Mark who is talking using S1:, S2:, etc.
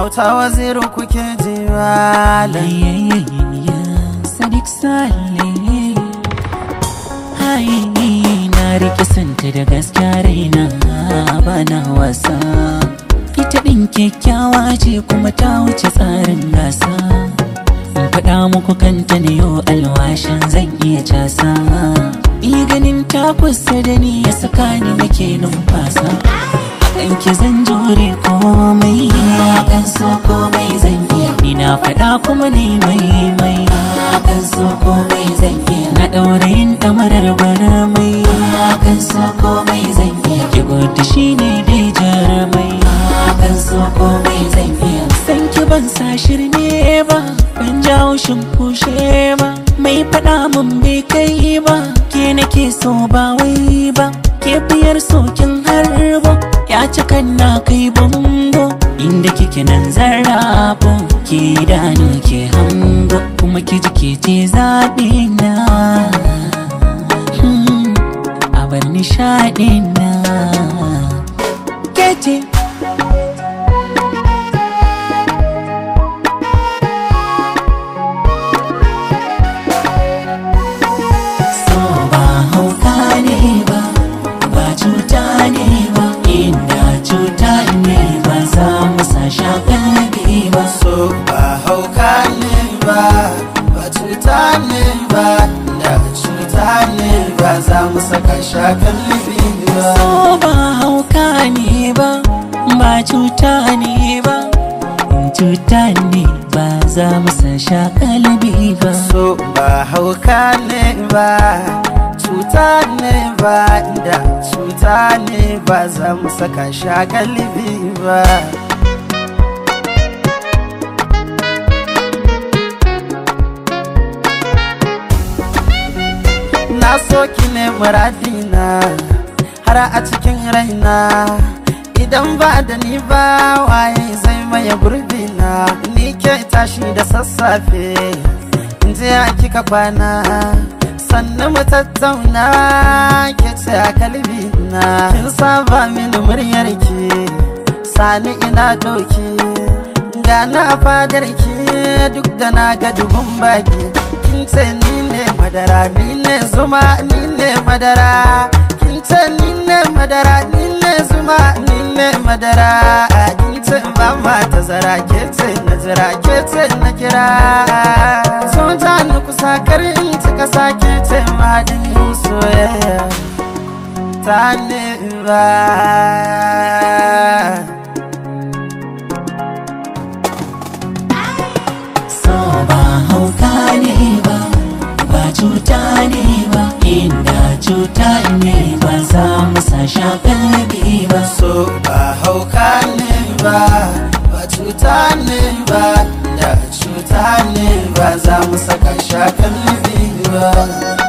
S1: Auta Waziri kuke ji malam.
S2: Sadiq Saleh. Hai na rike santa da gaskiya raina bana wasa. Ita ɗin kyakkyawa ce kuma ta wuce tsarin gasa. In faɗa muku kanta ne yau alwashin zan iya casa. Ni ganin ta kusa da ni ya saka ni nake numfasa. Akan ki zan jure komai, akan so komai zan iya. Ni na faɗa kuma ne mai akan so komai zan iya. Na ɗaura yin ɗamarar bara mai akan so komai zan iya. Ki gudu shi ne dai jarumai akan so komai zan iya. San ki ban sa shirme ba, ban jawo kushe ba. Mai faɗa mun bai kai ba, ke nake so ba wai ba. Ke biyar sokin harbo ya cikan na kai bango. Inda kike nan zarrafo, ke idanu ke hango. Kuma ki jike ce zaɓi na, a bar nishaɗi na. Kece
S1: So ba hauka ne ba, ba cuta ne ba, da cuta ne ba za mu saka shakan libi ba.
S2: So ba hauka ne ba, ba cuta ne ba, cuta ne ba za mu sa shakalbi ba.
S1: So ba hauka ne ba, cuta ne ba, da cuta ne ba za mu saka shakan libi ba. Na so ki ne muradina har a cikin raina. Idan ba da ni ba waye zai maye gurbina. Ni ke tashi da sassafe in je a kika kwana, sannan mu tattauna ke ce a kalbina. Kin saba mini muryarki sani ina doki, gana a fadarki duk da na ga dubun baki. Kin ce ni ne madara, ni ne zuma, ni ne madara. Kin ce ni ne madara, ni ne zuma, ni ne madara. Kin ce ba ma tazara, ke ce na jira, ke ce na kira. Sun ta ni kusa kar in cika sake ce madin soyayya ta ne ba.
S2: Cuta ne ba, inda cuta ne ba za mu sa shakalbi ba.
S1: So ba hauka ne ba, ba cuta ne ba, da cuta ne ba za mu saka shakalbi ba.